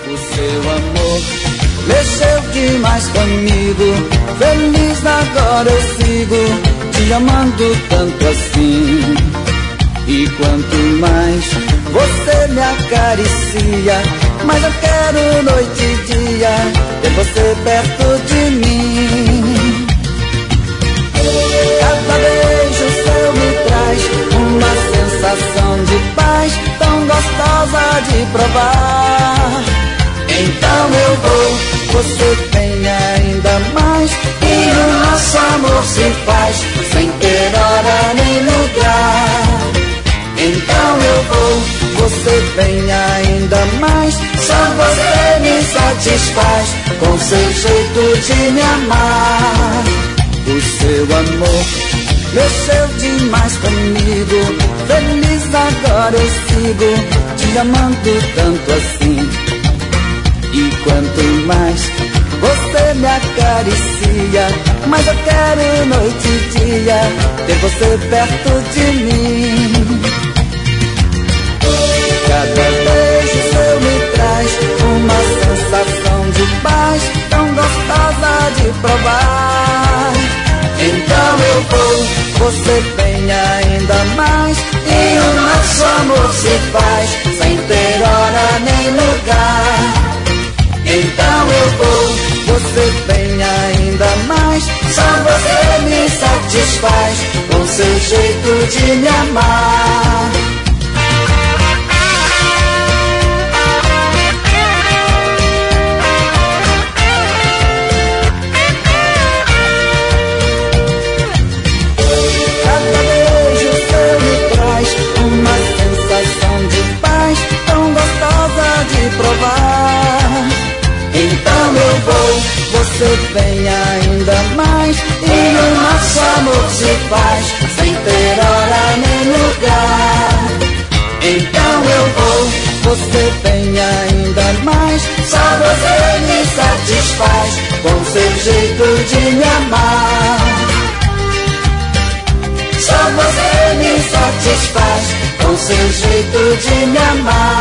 O seu amor mexeu demais comigo. Feliz agora eu sigo, te amando tanto assim. E quanto mais você me acaricia, mais eu quero noite e dia ter você perto de mim. Cada beijo seu me traz uma sensação de paz tão gostosa de provar. Então eu vou, você vem ainda mais, e o nosso amor se faz sem ter hora nem lugar. Então eu vou, você vem ainda mais, só você me satisfaz com seu jeito de me amar. O seu amor mexeu demais comigo. Feliz agora eu sigo, te amando tanto assim. E quanto mais você me acaricia, mais eu quero noite e dia ter você perto de mim. Cada beijo seu me traz uma sensação de paz tão gostosa de provar. Então eu vou, você vem ainda mais, e o nosso amor se faz sem ter hora nem lugar. Então eu vou, você vem ainda mais, só você me satisfaz com seu jeito de me amar. Cada beijo seu me traz uma sensação de paz tão gostosa de provar. Então eu vou, você vem ainda mais, e o nosso amor se faz sem ter hora nem lugar. Então eu vou, você vem ainda mais, só você me satisfaz com seu jeito de me amar. Só você me satisfaz com seu jeito de me amar.